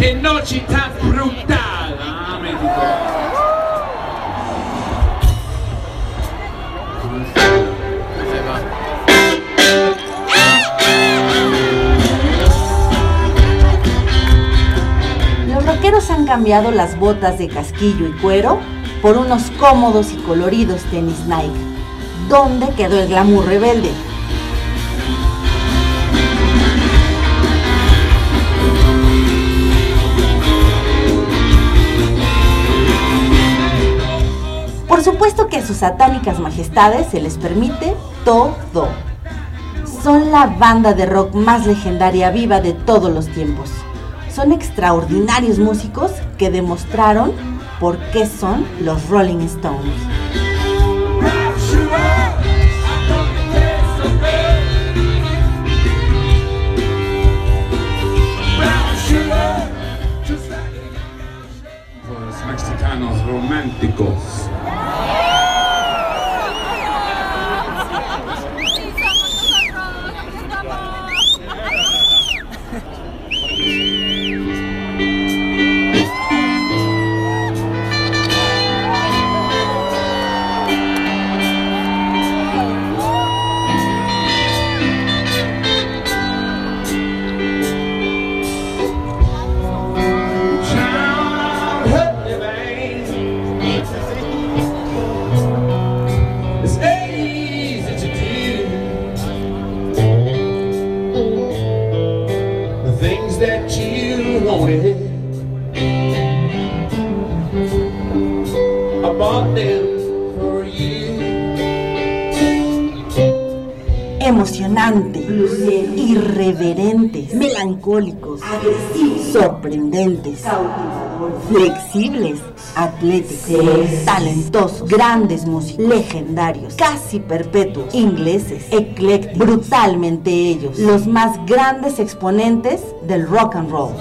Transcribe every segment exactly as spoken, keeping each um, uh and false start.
qué noche tan brutal. Ah, México. Los rockeros han cambiado las botas de casquillo y cuero por unos cómodos y coloridos tenis Nike. ¿Dónde quedó el glamour rebelde? Por supuesto que a sus satánicas majestades se les permite todo. Son la banda de rock más legendaria viva de todos los tiempos. Son extraordinarios músicos que demostraron por qué son los Rolling Stones. Los mexicanos románticos. Emocionantes, irreverentes, melancólicos, agresivos, sorprendentes, cautivadores, flexibles, atléticos, talentosos, grandes músicos, legendarios, casi perpetuos, ingleses, eclécticos, brutalmente ellos, los más grandes exponentes del rock and roll.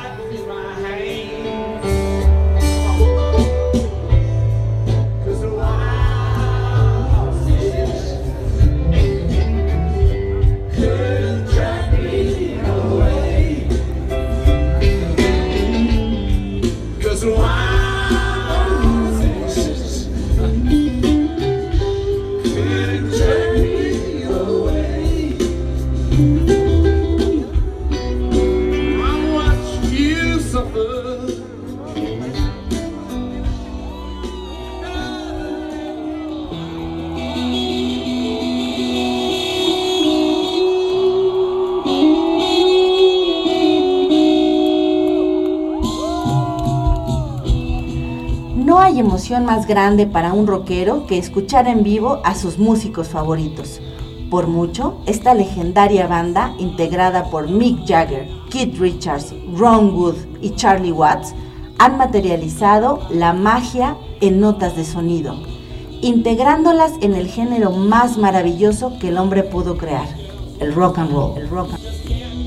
No hay emoción más grande para un rockero que escuchar en vivo a sus músicos favoritos. Por mucho, esta legendaria banda, integrada por Mick Jagger, Keith Richards, Ron Wood y Charlie Watts, han materializado la magia en notas de sonido, integrándolas en el género más maravilloso que el hombre pudo crear, el rock and roll. El rock and roll.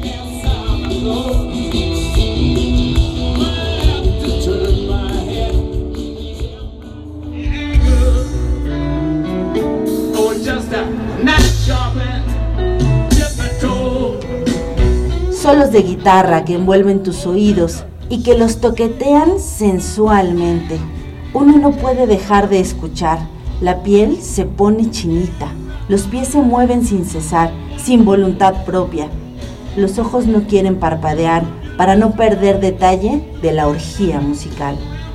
Solos de guitarra que envuelven tus oídos y que los toquetean sensualmente. Uno no puede dejar de escuchar. La piel se pone chinita, los pies se mueven sin cesar, sin voluntad propia. Los ojos no quieren parpadear para no perder detalle de la orgía musical.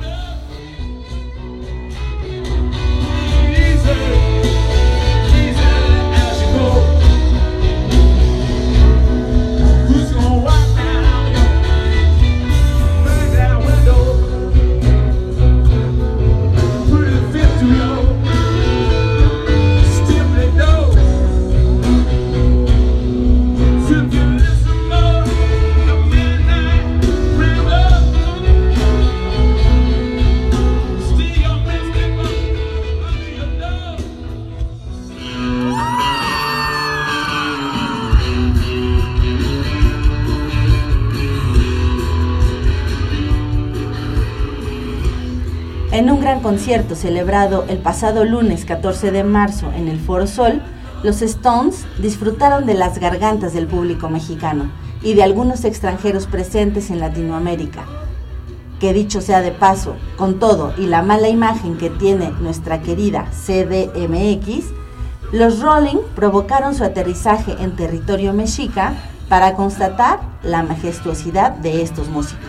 En un gran concierto celebrado el pasado lunes catorce de marzo en el Foro Sol, los Stones disfrutaron de las gargantas del público mexicano y de algunos extranjeros presentes en Latinoamérica. Que dicho sea de paso, con todo y la mala imagen que tiene nuestra querida C D M X, los Rolling provocaron su aterrizaje en territorio mexica para constatar la majestuosidad de estos músicos.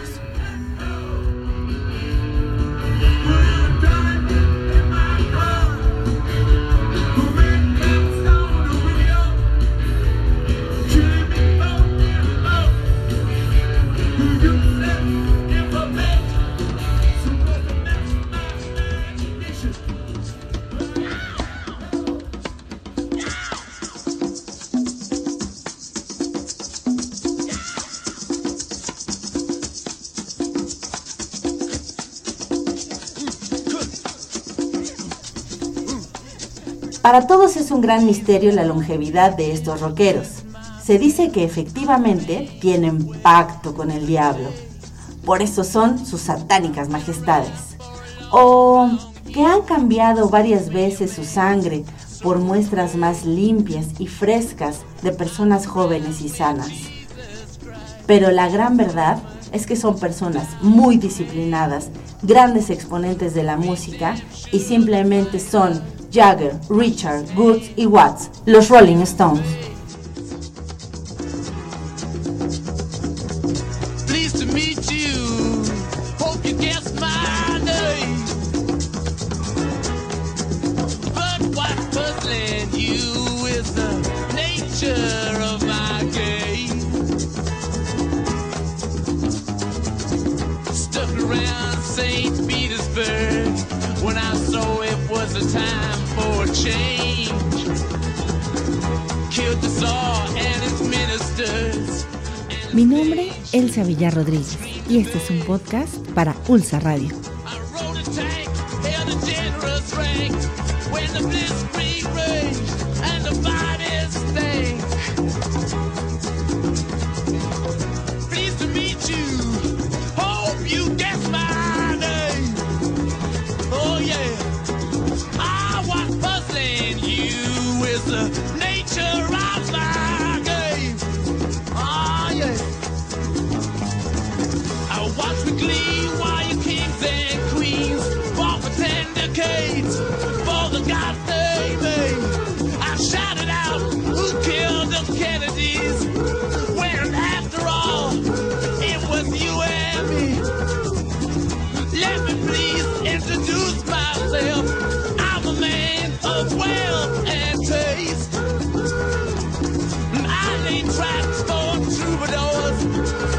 Para todos es un gran misterio la longevidad de estos rockeros. Se dice que efectivamente tienen pacto con el diablo. Por eso son sus satánicas majestades. O que han cambiado varias veces su sangre por muestras más limpias y frescas de personas jóvenes y sanas. Pero la gran verdad es que son personas muy disciplinadas, grandes exponentes de la música y simplemente son Jagger, Richard, Woods y Watts, los Rolling Stones. Pleased to meet you. Hope you guessed my name. But what's puzzling you is the nature of my game. Stuck around Saint Petersburg when I saw it was a time for change. Killed the Tsar and its ministers. Mi nombre es Elsa Villar Rodríguez y este es un podcast para Ulsa Radio. I rode a tank, held a generous rank when the blitzkrieg raged and the bodies stank. Pleased to meet you. Hope you guessed my name. Oh yeah. Ah, what's puzzling you is the nature of my game. Ah yeah. I watch with glee while you kings and queens fought for ten decades for the gods they made. I shouted out, who killed the Kennedys? When after all, it was you and me. Let me please introduce myself. I'm a man of wealth and taste. I lay traps for troubadours